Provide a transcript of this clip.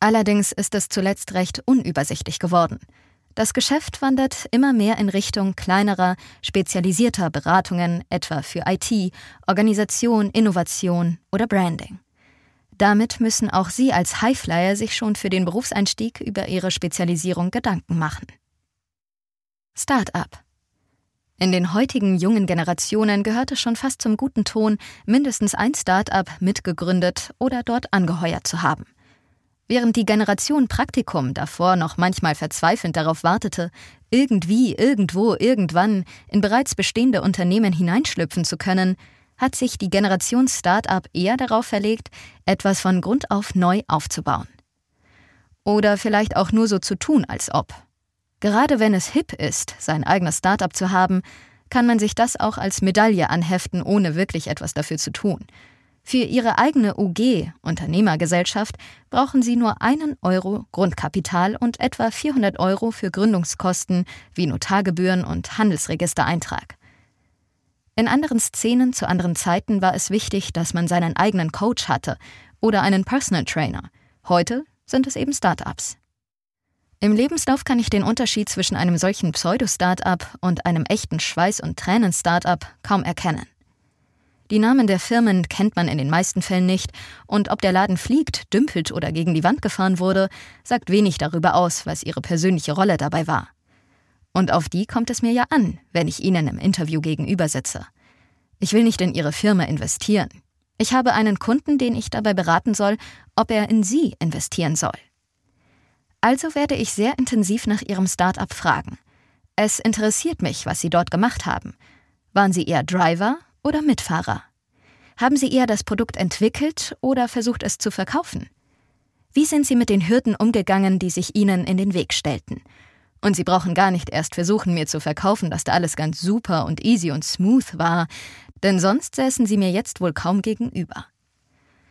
Allerdings ist es zuletzt recht unübersichtlich geworden. Das Geschäft wandert immer mehr in Richtung kleinerer, spezialisierter Beratungen, etwa für IT, Organisation, Innovation oder Branding. Damit müssen auch Sie als Highflyer sich schon für den Berufseinstieg über Ihre Spezialisierung Gedanken machen. Start-up. In den heutigen jungen Generationen gehört es schon fast zum guten Ton, mindestens ein Start-up mitgegründet oder dort angeheuert zu haben. Während die Generation Praktikum davor noch manchmal verzweifelnd darauf wartete, irgendwie, irgendwo, irgendwann in bereits bestehende Unternehmen hineinschlüpfen zu können, hat sich die Generation Start-up eher darauf verlegt, etwas von Grund auf neu aufzubauen. Oder vielleicht auch nur so zu tun, als ob. Gerade wenn es hip ist, sein eigenes Start-up zu haben, kann man sich das auch als Medaille anheften, ohne wirklich etwas dafür zu tun. Für Ihre eigene UG, Unternehmergesellschaft, brauchen Sie nur 1 Euro Grundkapital und etwa 400 Euro für Gründungskosten wie Notargebühren und Handelsregistereintrag. In anderen Szenen zu anderen Zeiten war es wichtig, dass man seinen eigenen Coach hatte oder einen Personal Trainer. Heute sind es eben Startups. Im Lebenslauf kann ich den Unterschied zwischen einem solchen Pseudo-Startup und einem echten Schweiß- und Tränen-Startup kaum erkennen. Die Namen der Firmen kennt man in den meisten Fällen nicht und ob der Laden fliegt, dümpelt oder gegen die Wand gefahren wurde, sagt wenig darüber aus, was ihre persönliche Rolle dabei war. Und auf die kommt es mir ja an, wenn ich Ihnen im Interview gegenüber sitze. Ich will nicht in Ihre Firma investieren. Ich habe einen Kunden, den ich dabei beraten soll, ob er in Sie investieren soll. Also werde ich sehr intensiv nach Ihrem Start-up fragen. Es interessiert mich, was Sie dort gemacht haben. Waren Sie eher Driver oder Mitfahrer? Haben Sie eher das Produkt entwickelt oder versucht es zu verkaufen? Wie sind Sie mit den Hürden umgegangen, die sich Ihnen in den Weg stellten? Und Sie brauchen gar nicht erst versuchen, mir zu verkaufen, dass da alles ganz super und easy und smooth war, denn sonst säßen Sie mir jetzt wohl kaum gegenüber.